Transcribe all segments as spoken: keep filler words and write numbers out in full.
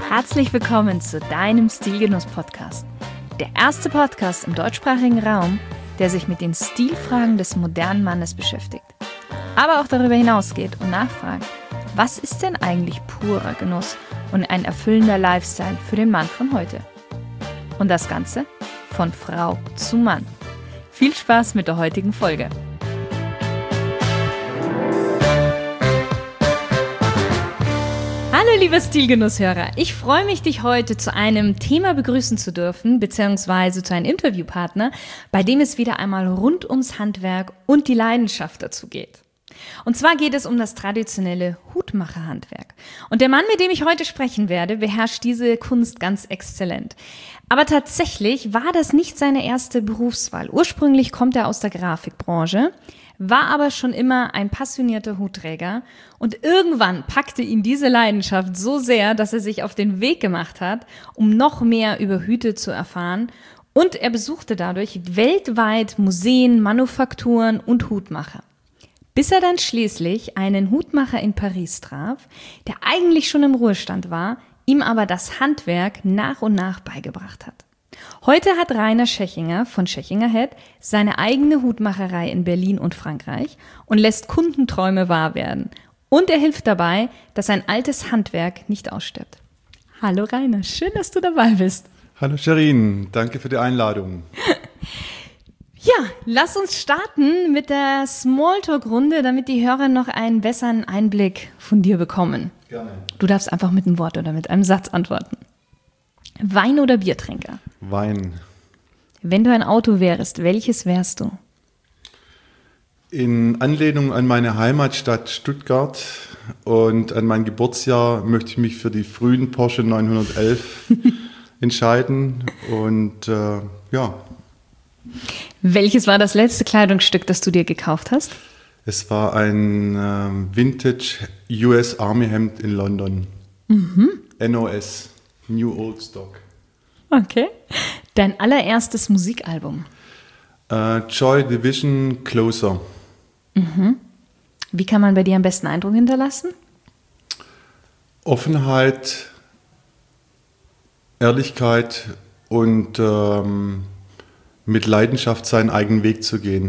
Herzlich willkommen zu deinem Stilgenuss-Podcast. Der erste Podcast im deutschsprachigen Raum, der sich mit den Stilfragen des modernen Mannes beschäftigt. Aber auch darüber hinausgeht und nachfragt, was ist denn eigentlich purer Genuss und ein erfüllender Lifestyle für den Mann von heute? Und das Ganze von Frau zu Mann. Viel Spaß mit der heutigen Folge. Hallo liebe Stilgenusshörer, ich freue mich, dich heute zu einem Thema begrüßen zu dürfen, beziehungsweise zu einem Interviewpartner, bei dem es wieder einmal rund ums Handwerk und die Leidenschaft dazu geht. Und zwar geht es um das traditionelle Hutmacherhandwerk. Und der Mann, mit dem ich heute sprechen werde, beherrscht diese Kunst ganz exzellent. Aber tatsächlich war das nicht seine erste Berufswahl. Ursprünglich kommt er aus der Grafikbranche, war aber schon immer ein passionierter Hutträger und irgendwann packte ihn diese Leidenschaft so sehr, dass er sich auf den Weg gemacht hat, um noch mehr über Hüte zu erfahren, und er besuchte dadurch weltweit Museen, Manufakturen und Hutmacher. Bis er dann schließlich einen Hutmacher in Paris traf, der eigentlich schon im Ruhestand war, ihm aber das Handwerk nach und nach beigebracht hat. Heute hat Rainer Schechinger von Schechinger Head seine eigene Hutmacherei in Berlin und Frankreich und lässt Kundenträume wahr werden. Und er hilft dabei, dass ein altes Handwerk nicht ausstirbt. Hallo Rainer, schön, dass du dabei bist. Hallo Sherin, danke für die Einladung. Ja, lass uns starten mit der Smalltalk-Runde, damit die Hörer noch einen besseren Einblick von dir bekommen. Gerne. Du darfst einfach mit einem Wort oder mit einem Satz antworten. Wein- oder Biertrinker? Wein. Wenn du ein Auto wärst, welches wärst du? In Anlehnung an meine Heimatstadt Stuttgart und an mein Geburtsjahr möchte ich mich für die frühen Porsche neunhundertelf entscheiden. Und äh, ja. Welches war das letzte Kleidungsstück, das du dir gekauft hast? Es war ein äh, Vintage U S Army Hemd in London. Mhm. N O S, New Old Stock. Okay. Dein allererstes Musikalbum? Äh, Joy Division, Closer. Mhm. Wie kann man bei dir am besten Eindruck hinterlassen? Offenheit, Ehrlichkeit und ähm, mit Leidenschaft seinen eigenen Weg zu gehen.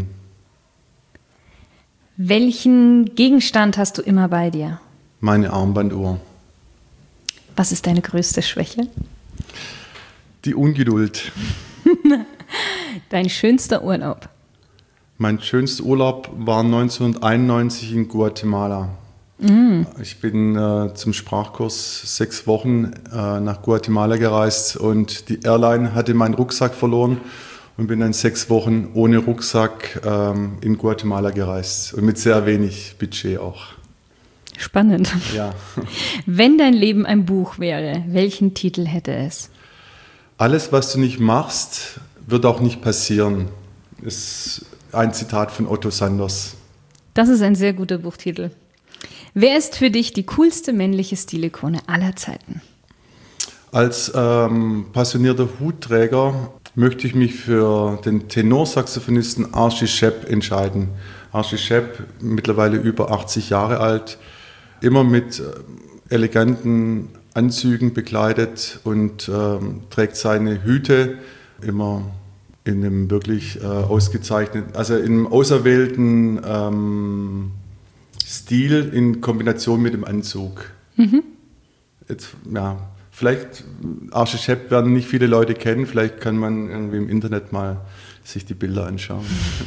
Welchen Gegenstand hast du immer bei dir? Meine Armbanduhr. Was ist deine größte Schwäche? Die Ungeduld. Dein schönster Urlaub? Mein schönster Urlaub war neunzehnhunderteinundneunzig in Guatemala. Mm. Ich bin äh, zum Sprachkurs sechs Wochen äh, nach Guatemala gereist und die Airline hatte meinen Rucksack verloren und bin dann sechs Wochen ohne Rucksack ähm, in Guatemala gereist und mit sehr wenig Budget auch. Spannend. Ja. Wenn dein Leben ein Buch wäre, welchen Titel hätte es? Alles, was du nicht machst, wird auch nicht passieren. Das ist ein Zitat von Otto Sanders. Das ist ein sehr guter Buchtitel. Wer ist für dich die coolste männliche Stilikone aller Zeiten? Als ähm, passionierter Hutträger möchte ich mich für den Tenorsaxophonisten Archie Shepp entscheiden. Archie Shepp, mittlerweile über achtzig Jahre alt, immer mit eleganten Anzügen bekleidet und ähm, trägt seine Hüte immer in einem wirklich äh, ausgezeichneten, also in einem auserwählten ähm, Stil in Kombination mit dem Anzug. Mhm. Jetzt, ja, vielleicht, Archie Shepp werden nicht viele Leute kennen, vielleicht kann man irgendwie im Internet mal sich die Bilder anschauen.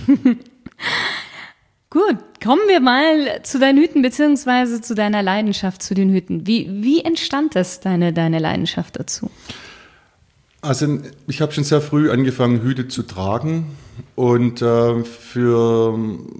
Gut, kommen wir mal zu deinen Hüten, beziehungsweise zu deiner Leidenschaft zu den Hüten. Wie, wie entstand das, deine, deine Leidenschaft dazu? Also ich habe schon sehr früh angefangen, Hüte zu tragen und äh, für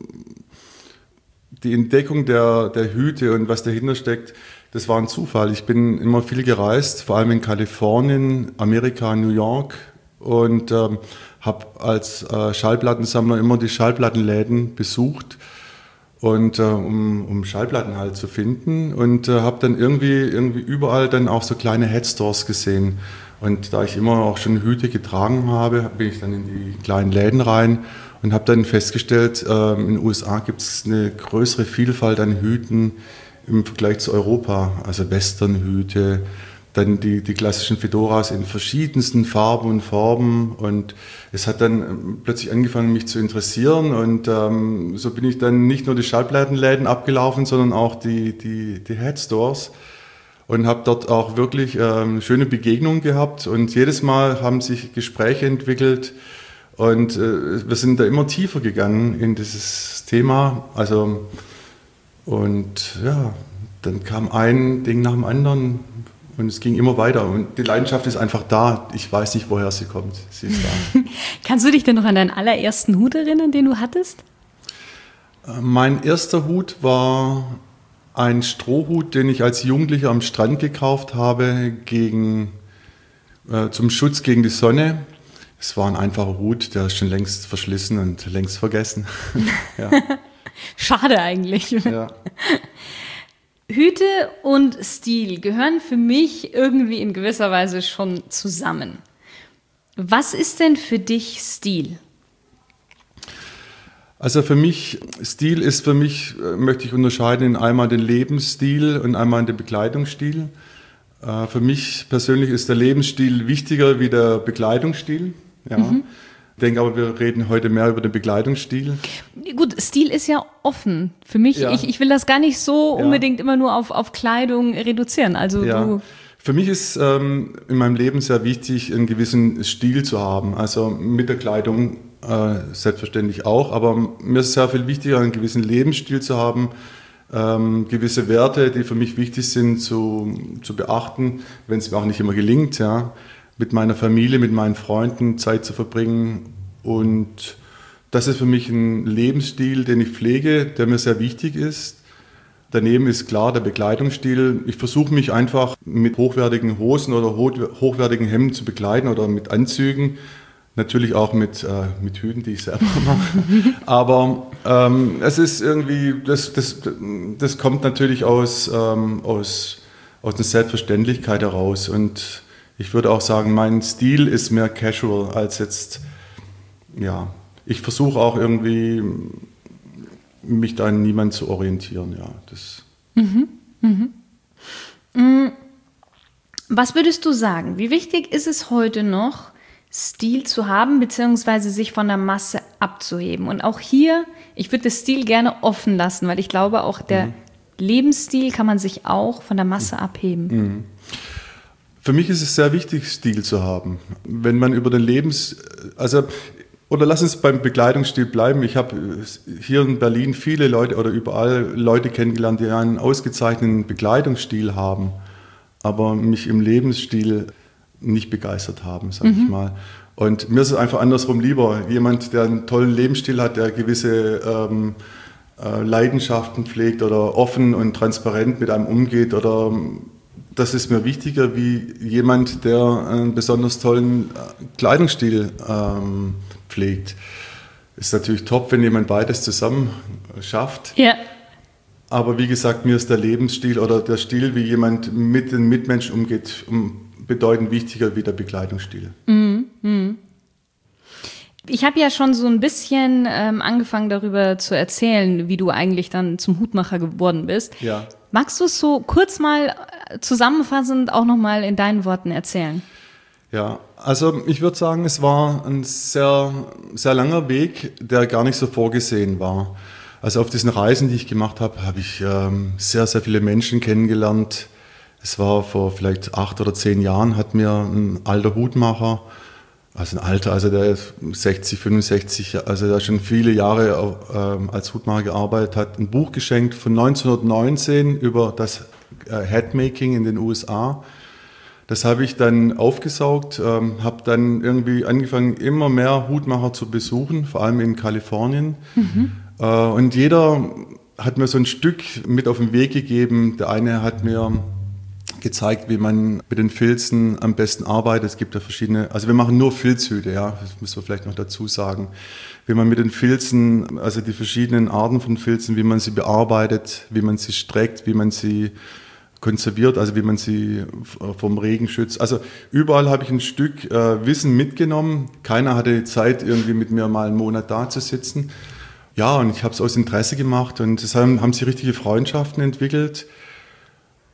die Entdeckung der, der Hüte und was dahinter steckt, das war ein Zufall. Ich bin immer viel gereist, vor allem in Kalifornien, Amerika, New York und ähm, habe als äh, Schallplattensammler immer die Schallplattenläden besucht und äh, um, um Schallplatten halt zu finden und äh, habe dann irgendwie, irgendwie überall dann auch so kleine Headstores gesehen. Und da ich immer auch schon Hüte getragen habe, bin ich dann in die kleinen Läden rein und habe dann festgestellt, äh, in den U S A gibt es eine größere Vielfalt an Hüten im Vergleich zu Europa. Also Westernhüte, dann die, die klassischen Fedoras in verschiedensten Farben und Formen und es hat dann plötzlich angefangen, mich zu interessieren und ähm, so bin ich dann nicht nur die Schallplattenläden abgelaufen, sondern auch die, die, die Headstores und habe dort auch wirklich ähm, schöne Begegnungen gehabt und jedes Mal haben sich Gespräche entwickelt und äh, wir sind da immer tiefer gegangen in dieses Thema, also und ja, dann kam ein Ding nach dem anderen. Und es ging immer weiter und die Leidenschaft ist einfach da. Ich weiß nicht, woher sie kommt. Sie ist da. Kannst du dich denn noch an deinen allerersten Hut erinnern, den du hattest? Mein erster Hut war ein Strohhut, den ich als Jugendlicher am Strand gekauft habe, gegen, äh, zum Schutz gegen die Sonne. Es war ein einfacher Hut, der ist schon längst verschlissen und längst vergessen. Ja. Schade eigentlich. Ja. Hüte und Stil gehören für mich irgendwie in gewisser Weise schon zusammen. Was ist denn für dich Stil? Also für mich, Stil ist für mich, möchte ich unterscheiden in einmal den Lebensstil und einmal den Bekleidungsstil. Für mich persönlich ist der Lebensstil wichtiger wie der Bekleidungsstil. Ja. Mhm. Ich denke aber, wir reden heute mehr über den Bekleidungsstil. Gut, Stil ist ja offen. Für mich, ja. ich, ich will das gar nicht so ja. unbedingt immer nur auf, auf Kleidung reduzieren. Also ja. du Für mich ist ähm, in meinem Leben sehr wichtig, einen gewissen Stil zu haben. Also mit der Kleidung äh, selbstverständlich auch, aber mir ist sehr viel wichtiger, einen gewissen Lebensstil zu haben, ähm, gewisse Werte, die für mich wichtig sind, zu, zu beachten, wenn es mir auch nicht immer gelingt, ja. Mit meiner Familie, mit meinen Freunden Zeit zu verbringen. Und das ist für mich ein Lebensstil, den ich pflege, der mir sehr wichtig ist. Daneben ist klar der Bekleidungsstil. Ich versuche mich einfach mit hochwertigen Hosen oder hochwertigen Hemden zu bekleiden oder mit Anzügen. Natürlich auch mit, äh, mit Hüten, die ich selber mache. Aber ähm, es ist irgendwie, das, das, das kommt natürlich aus, ähm, aus, aus einer Selbstverständlichkeit heraus. Und ich würde auch sagen, mein Stil ist mehr casual als jetzt, ja, ich versuche auch irgendwie, mich da an niemand zu orientieren, ja. Das mhm, mhm. Was würdest du sagen, wie wichtig ist es heute noch, Stil zu haben, beziehungsweise sich von der Masse abzuheben? Und auch hier, ich würde das Stil gerne offen lassen, weil ich glaube, auch der mhm. Lebensstil kann man sich auch von der Masse abheben. Mhm. Für mich ist es sehr wichtig, Stil zu haben. Wenn man über den Lebens... Also, oder lass uns beim Bekleidungsstil bleiben. Ich habe hier in Berlin viele Leute oder überall Leute kennengelernt, die einen ausgezeichneten Bekleidungsstil haben, aber mich im Lebensstil nicht begeistert haben, sage mhm. ich mal. Und mir ist es einfach andersrum lieber. Jemand, der einen tollen Lebensstil hat, der gewisse ähm, äh, Leidenschaften pflegt oder offen und transparent mit einem umgeht oder... Das ist mir wichtiger wie jemand, der einen besonders tollen Kleidungsstil ähm, pflegt. Ist natürlich top, wenn jemand beides zusammen schafft. Ja. Aber wie gesagt, mir ist der Lebensstil oder der Stil, wie jemand mit den Mitmenschen umgeht, bedeutend wichtiger wie der Bekleidungsstil. Mhm. Mhm. Ich habe ja schon so ein bisschen ähm, angefangen darüber zu erzählen, wie du eigentlich dann zum Hutmacher geworden bist. Ja. Magst du es so kurz mal zusammenfassend auch nochmal in deinen Worten erzählen? Ja, also ich würde sagen, es war ein sehr, sehr langer Weg, der gar nicht so vorgesehen war. Also auf diesen Reisen, die ich gemacht habe, habe ich ähm, sehr, sehr viele Menschen kennengelernt. Es war vor vielleicht acht oder zehn Jahren, hat mir ein alter Hutmacher, also ein alter, also der ist sechzig, fünfundsechzig, also der schon viele Jahre ähm, als Hutmacher gearbeitet hat, ein Buch geschenkt von neunzehnhundertneunzehn über das äh, Hatmaking in den U S A. Das habe ich dann aufgesaugt, ähm, habe dann irgendwie angefangen, immer mehr Hutmacher zu besuchen, vor allem in Kalifornien. Mhm. Äh, und jeder hat mir so ein Stück mit auf den Weg gegeben. Der eine hat mir gezeigt, wie man mit den Filzen am besten arbeitet. Es gibt ja verschiedene, also wir machen nur Filzhüte, ja, das müssen wir vielleicht noch dazu sagen. Wie man mit den Filzen, also die verschiedenen Arten von Filzen, wie man sie bearbeitet, wie man sie streckt, wie man sie konserviert, also wie man sie vom Regen schützt. Also überall habe ich ein Stück äh, Wissen mitgenommen. Keiner hatte die Zeit, irgendwie mit mir mal einen Monat da zu sitzen. Ja, und ich habe es aus Interesse gemacht und es haben, haben sich richtige Freundschaften entwickelt.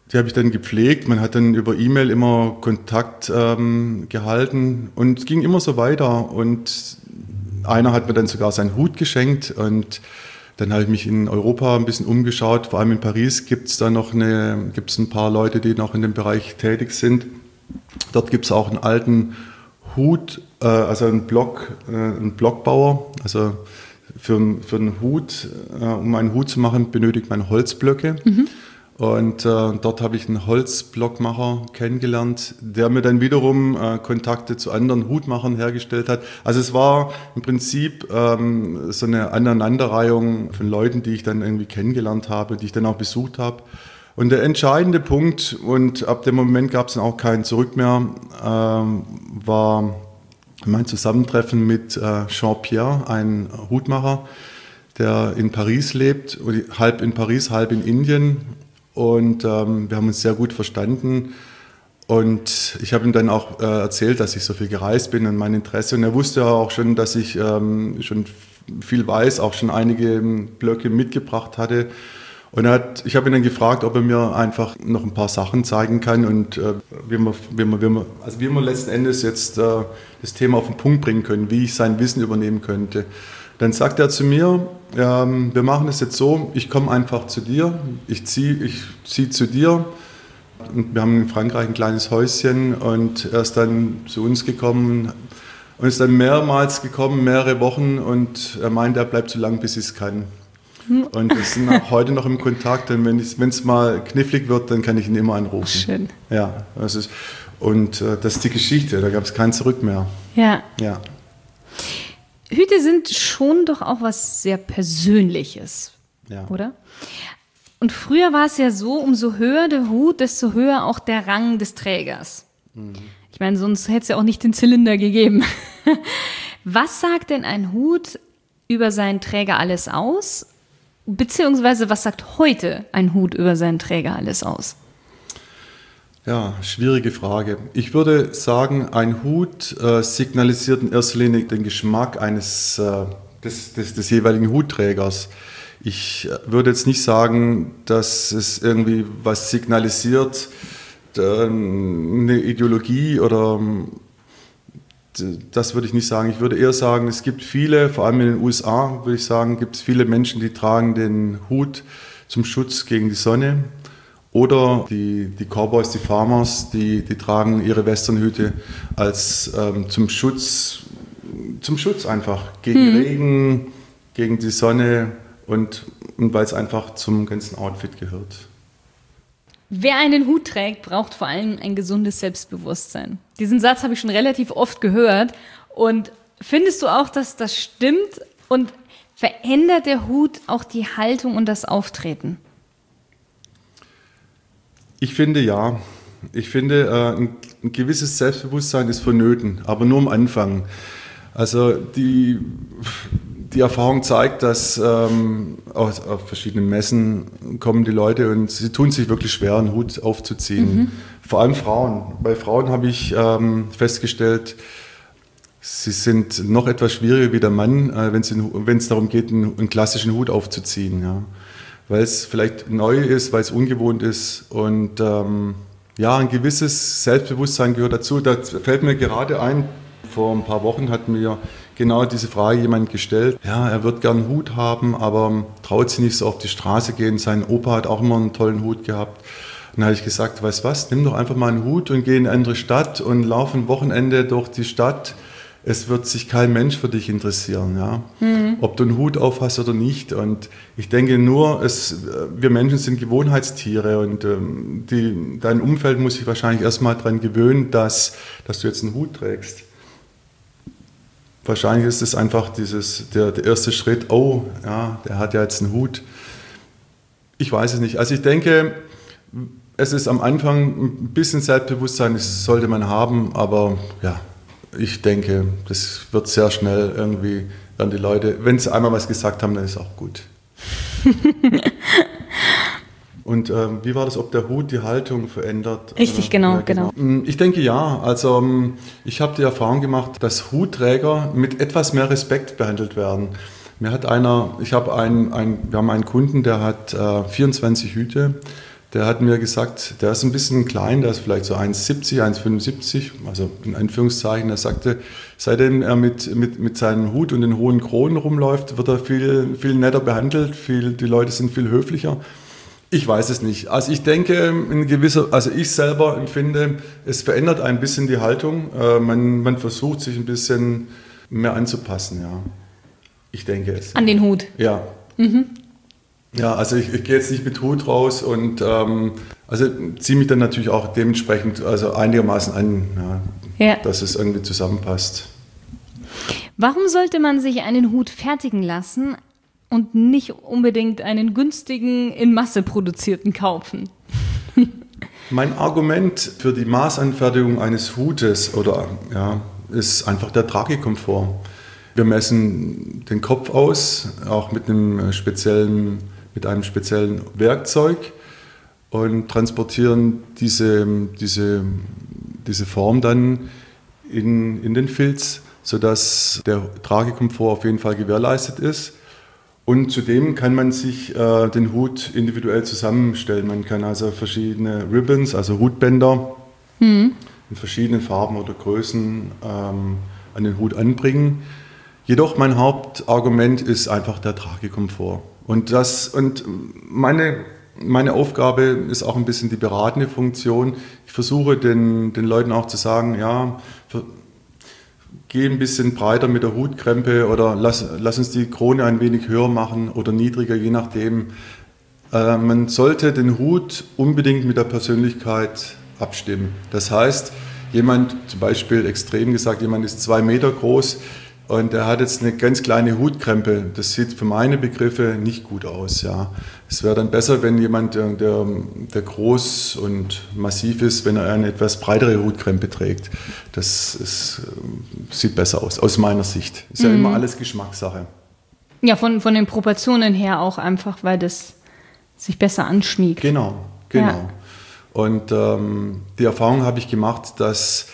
Die habe ich dann gepflegt. Man hat dann über E-Mail immer Kontakt ähm, gehalten und es ging immer so weiter. Und einer hat mir dann sogar seinen Hut geschenkt und dann habe ich mich in Europa ein bisschen umgeschaut. Vor allem in Paris gibt es da noch eine, gibt's ein paar Leute, die noch in dem Bereich tätig sind. Dort gibt es auch einen alten Hut, äh, also einen Block, äh, einen Blockbauer. Also für, für einen Hut, äh, um einen Hut zu machen, benötigt man Holzblöcke. Mhm. Und äh, dort habe ich einen Holzblockmacher kennengelernt, der mir dann wiederum äh, Kontakte zu anderen Hutmachern hergestellt hat. Also es war im Prinzip ähm, so eine Aneinanderreihung von Leuten, die ich dann irgendwie kennengelernt habe, die ich dann auch besucht habe. Und der entscheidende Punkt, und ab dem Moment gab es dann auch kein Zurück mehr, ähm, war mein Zusammentreffen mit äh, Jean-Pierre, ein Hutmacher, der in Paris lebt, halb in Paris, halb in Indien. Und ähm, wir haben uns sehr gut verstanden. Und ich habe ihm dann auch äh, erzählt, dass ich so viel gereist bin und mein Interesse. Und er wusste auch schon, dass ich ähm, schon viel weiß, auch schon einige Blöcke mitgebracht hatte. Und er hat, ich habe ihn dann gefragt, ob er mir einfach noch ein paar Sachen zeigen kann und äh, wie, wir, wie, wir, wie, wir, also wie wir letzten Endes jetzt äh, das Thema auf den Punkt bringen können, wie ich sein Wissen übernehmen könnte. Dann sagt er zu mir, ähm, wir machen es jetzt so, ich komme einfach zu dir, ich ziehe ich zieh zu dir. Und wir haben in Frankreich ein kleines Häuschen und er ist dann zu uns gekommen und ist dann mehrmals gekommen, mehrere Wochen und er meinte, er bleibt so lange, bis ich es kann. Und wir sind auch heute noch im Kontakt und wenn es mal knifflig wird, dann kann ich ihn immer anrufen. Schön. Ja, das ist, und äh, das ist die Geschichte, da gab es kein Zurück mehr. Ja. Ja. Hüte sind schon doch auch was sehr Persönliches, Ja. oder? Und früher war es ja so, umso höher der Hut, desto höher auch der Rang des Trägers. Mhm. Ich meine, sonst hätte es ja auch nicht den Zylinder gegeben. Was sagt denn ein Hut über seinen Träger alles aus? Beziehungsweise, was sagt heute ein Hut über seinen Träger alles aus? Ja, schwierige Frage. Ich würde sagen, ein Hut äh, signalisiert in erster Linie den Geschmack eines, äh, des, des, des jeweiligen Hutträgers. Ich würde jetzt nicht sagen, dass es irgendwie was signalisiert, äh, eine Ideologie oder das würde ich nicht sagen. Ich würde eher sagen, es gibt viele, vor allem in den U S A, würde ich sagen, gibt es viele Menschen, die tragen den Hut zum Schutz gegen die Sonne. Oder die, die Cowboys, die Farmers, die, die tragen ihre Westernhüte als ähm, zum Schutz, zum Schutz einfach gegen hm. Regen, gegen die Sonne und, und weil es einfach zum ganzen Outfit gehört. Wer einen Hut trägt, braucht vor allem ein gesundes Selbstbewusstsein. Diesen Satz habe ich schon relativ oft gehört. Und findest du auch, dass das stimmt? Und verändert der Hut auch die Haltung und das Auftreten? Ich finde ja. Ich finde, äh, ein, ein gewisses Selbstbewusstsein ist vonnöten, aber nur am Anfang. Also die, die Erfahrung zeigt, dass ähm, auf, auf verschiedenen Messen kommen die Leute und sie tun sich wirklich schwer, einen Hut aufzuziehen. Mhm. Vor allem Frauen. Bei Frauen habe ich ähm, festgestellt, sie sind noch etwas schwieriger wie der Mann, äh, wenn es darum geht, einen, einen klassischen Hut aufzuziehen. Ja. Weil es vielleicht neu ist, weil es ungewohnt ist und ähm, ja, ein gewisses Selbstbewusstsein gehört dazu. Da fällt mir gerade ein, vor ein paar Wochen hat mir genau diese Frage jemand gestellt. Ja, er wird gern einen Hut haben, aber traut sich nicht so auf die Straße gehen. Sein Opa hat auch immer einen tollen Hut gehabt. Und dann habe ich gesagt, weißt du was, nimm doch einfach mal einen Hut und geh in eine andere Stadt und lauf ein Wochenende durch die Stadt. Es wird sich kein Mensch für dich interessieren, ja? Mhm. Ob du einen Hut auf hast oder nicht. Und ich denke nur, es, wir Menschen sind Gewohnheitstiere und ähm, die, dein Umfeld muss sich wahrscheinlich erstmal daran gewöhnen, dass, dass du jetzt einen Hut trägst. Wahrscheinlich ist es einfach dieses, der, der erste Schritt, oh, ja, der hat ja jetzt einen Hut. Ich weiß es nicht. Also ich denke, es ist am Anfang ein bisschen Selbstbewusstsein, das sollte man haben, aber ja, ich denke, das wird sehr schnell irgendwie, werden die Leute, wenn sie einmal was gesagt haben, dann ist es auch gut. Und ähm, wie war das, ob der Hut die Haltung verändert? Richtig, genau, ja, genau. Ich denke ja. Also ich habe die Erfahrung gemacht, dass Hutträger mit etwas mehr Respekt behandelt werden. Mir hat einer, ich habe einen, ein, wir haben einen Kunden, der hat äh, vierundzwanzig Hüte. der hat mir gesagt, der ist ein bisschen klein, der ist vielleicht so eins siebzig, eins fünfundsiebzig, also in Anführungszeichen. Er sagte, seitdem er mit, mit, mit seinem Hut und den hohen Kronen rumläuft, wird er viel, viel netter behandelt, viel, die Leute sind viel höflicher. Ich weiß es nicht. Also ich denke, in gewisser, also ich selber empfinde, es verändert ein bisschen die Haltung. Äh, man, man versucht sich ein bisschen mehr anzupassen, ja. Ich denke es. An den Hut? Ja. Mhm. Ja, also ich, ich gehe jetzt nicht mit Hut raus und ähm, also ziehe mich dann natürlich auch dementsprechend also einigermaßen an, ja, ja. dass es irgendwie zusammenpasst. Warum sollte man sich einen Hut fertigen lassen und nicht unbedingt einen günstigen, in Masse produzierten kaufen? Mein Argument für die Maßanfertigung eines Hutes oder, ja, ist einfach der Tragekomfort. Wir messen den Kopf aus, auch mit einem speziellen, mit einem speziellen Werkzeug und transportieren diese, diese, diese Form dann in, in den Filz, sodass der Tragekomfort auf jeden Fall gewährleistet ist. Und zudem kann man sich äh, den Hut individuell zusammenstellen. Man kann also verschiedene Ribbons, also Hutbänder, mhm. in verschiedenen Farben oder Größen ähm, an den Hut anbringen. Jedoch mein Hauptargument ist einfach der Tragekomfort. Und, das, und meine, meine Aufgabe ist auch ein bisschen die beratende Funktion. Ich versuche den, den Leuten auch zu sagen, ja, für, geh ein bisschen breiter mit der Hutkrempe oder lass, lass uns die Krone ein wenig höher machen oder niedriger, je nachdem. Äh, man sollte den Hut unbedingt mit der Persönlichkeit abstimmen. Das heißt, jemand, zum Beispiel extrem gesagt, jemand ist zwei Meter groß, und er hat jetzt eine ganz kleine Hutkrempe. Das sieht für meine Begriffe nicht gut aus. Ja. Es wäre dann besser, wenn jemand, der, der, der groß und massiv ist, wenn er eine etwas breitere Hutkrempe trägt. Das ist, sieht besser aus, aus meiner Sicht. Ist ja mhm. immer alles Geschmackssache. Ja, von, von den Proportionen her auch einfach, weil das sich besser anschmiegt. Genau, genau. Ja. Und ähm, die Erfahrung habe ich gemacht, dass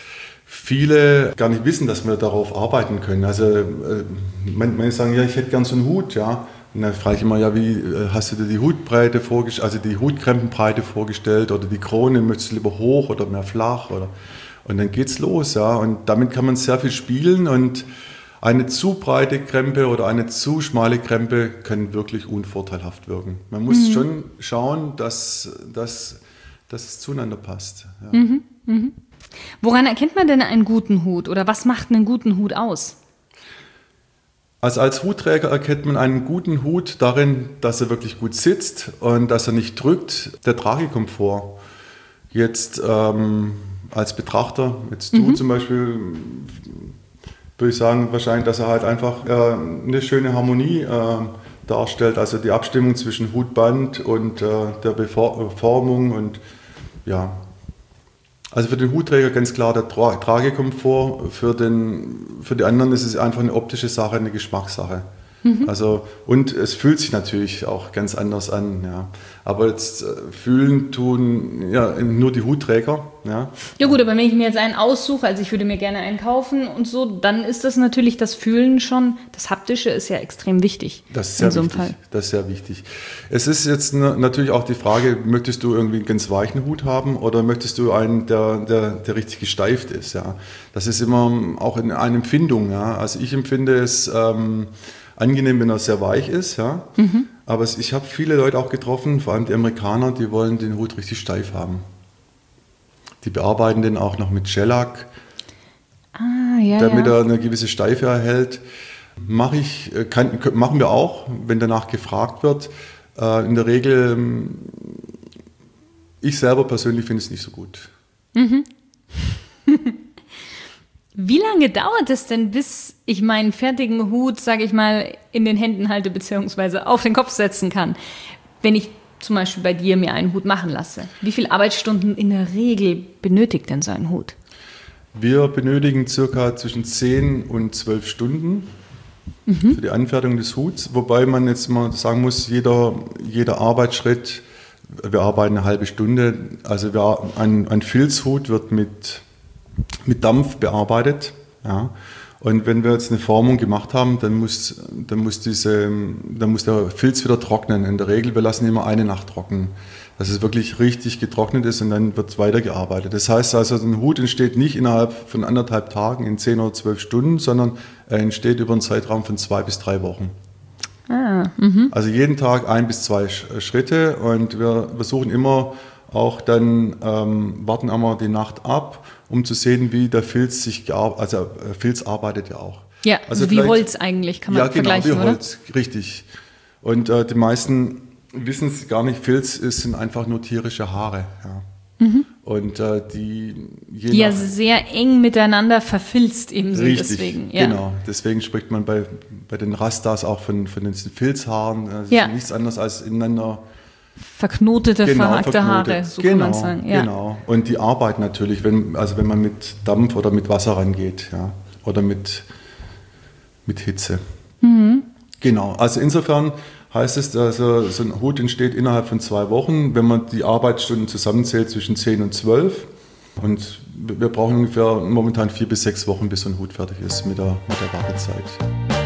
viele gar nicht wissen, dass wir darauf arbeiten können. Also äh, manche sagen, ja, ich hätte gern so einen Hut, ja. Und dann frage ich immer, ja, wie äh, hast du dir die Hutbreite vorgestellt, also die Hutkrempenbreite vorgestellt oder die Krone, möchtest du lieber hoch oder mehr flach? Oder, und dann geht's los, ja. Und damit kann man sehr viel spielen und eine zu breite Krempe oder eine zu schmale Krempe kann wirklich unvorteilhaft wirken. Man muss mhm. schon schauen, dass, dass, dass es zueinander passt. Ja. Mhm. Mhm. Woran erkennt man denn einen guten Hut oder was macht einen guten Hut aus? Also als Hutträger erkennt man einen guten Hut darin, dass er wirklich gut sitzt und dass er nicht drückt. Der Tragekomfort. Jetzt ähm, als Betrachter, jetzt du mhm. zum Beispiel, würde ich sagen wahrscheinlich, dass er halt einfach äh, eine schöne Harmonie äh, darstellt. Also die Abstimmung zwischen Hutband und äh, der Beformung und ja. Also für den Hutträger ganz klar der Tra- Tragekomfort, für, den, für die anderen ist es einfach eine optische Sache, eine Geschmackssache. Mhm. Also, und es fühlt sich natürlich auch ganz anders an. Ja. Aber jetzt äh, fühlen tun ja, nur die Hutträger. Ja. ja gut, aber wenn ich mir jetzt einen aussuche, also ich würde mir gerne einen kaufen und so, dann ist das natürlich das Fühlen schon, das Haptische ist ja extrem wichtig. Das ist sehr in so einem wichtig. Fall. Das ist sehr wichtig. Es ist jetzt natürlich auch die Frage, möchtest du irgendwie einen ganz weichen Hut haben oder möchtest du einen, der, der, der richtig gesteift ist? Ja. Das ist immer auch eine Empfindung. Ja. Also ich empfinde es ähm, angenehm, wenn er sehr weich ist. Ja. Mhm. Aber es, ich habe viele Leute auch getroffen, vor allem die Amerikaner, die wollen den Hut richtig steif haben. Die bearbeiten den auch noch mit Shellac, ah, ja, damit ja. er eine gewisse Steife erhält. Mach ich, kann, machen wir auch, wenn danach gefragt wird. In der Regel, ich selber persönlich finde es nicht so gut. Mhm. Wie lange dauert es denn, bis ich meinen fertigen Hut, sage ich mal, in den Händen halte bzw. auf den Kopf setzen kann, wenn ich zum Beispiel bei dir mir einen Hut machen lasse? Wie viele Arbeitsstunden in der Regel benötigt denn so ein Hut? Wir benötigen circa zwischen zehn und zwölf Stunden mhm. für die Anfertigung des Huts, wobei man jetzt mal sagen muss, jeder, jeder Arbeitsschritt, wir arbeiten eine halbe Stunde, also wir, ein, ein Filzhut wird mit mit Dampf bearbeitet. Ja. Und wenn wir jetzt eine Formung gemacht haben, dann muss, dann, muss diese, dann muss der Filz wieder trocknen. In der Regel, wir lassen immer eine Nacht trocknen. dass es wirklich richtig getrocknet ist und dann wird weitergearbeitet. Das heißt also, ein Hut entsteht nicht innerhalb von anderthalb Tagen in zehn oder zwölf Stunden, sondern er entsteht über einen Zeitraum von zwei bis drei Wochen. Ah, mhm. Also jeden Tag ein bis zwei Schritte und wir versuchen immer auch dann, ähm, warten einmal die Nacht ab, um zu sehen, wie der Filz sich gearbeitet, also Filz arbeitet ja auch. Ja, also wie Holz eigentlich, kann man ja, genau, vergleichen, wie oder? Holz, richtig. Und äh, die meisten wissen es gar nicht, Filz ist, sind einfach nur tierische Haare. Ja. Mhm. Und äh, die... Je die nach, ja sehr eng miteinander verfilzt eben sind, richtig, deswegen. Ja. Genau, deswegen spricht man bei, bei den Rastas auch von, von den Filzhaaren. Das ja. ist nichts anderes als ineinander... Verknotete, genau, verhackte verknotet. Haare, so genau, kann man sagen. Ja. Genau, und die Arbeit natürlich, wenn, also wenn man mit Dampf oder mit Wasser rangeht, ja, oder mit, mit Hitze. Mhm. Genau, also insofern heißt es, also so ein Hut entsteht innerhalb von zwei Wochen, wenn man die Arbeitsstunden zusammenzählt zwischen zehn und zwölf. Und wir brauchen ungefähr momentan vier bis sechs Wochen, bis so ein Hut fertig ist mit der, mit der Wartezeit.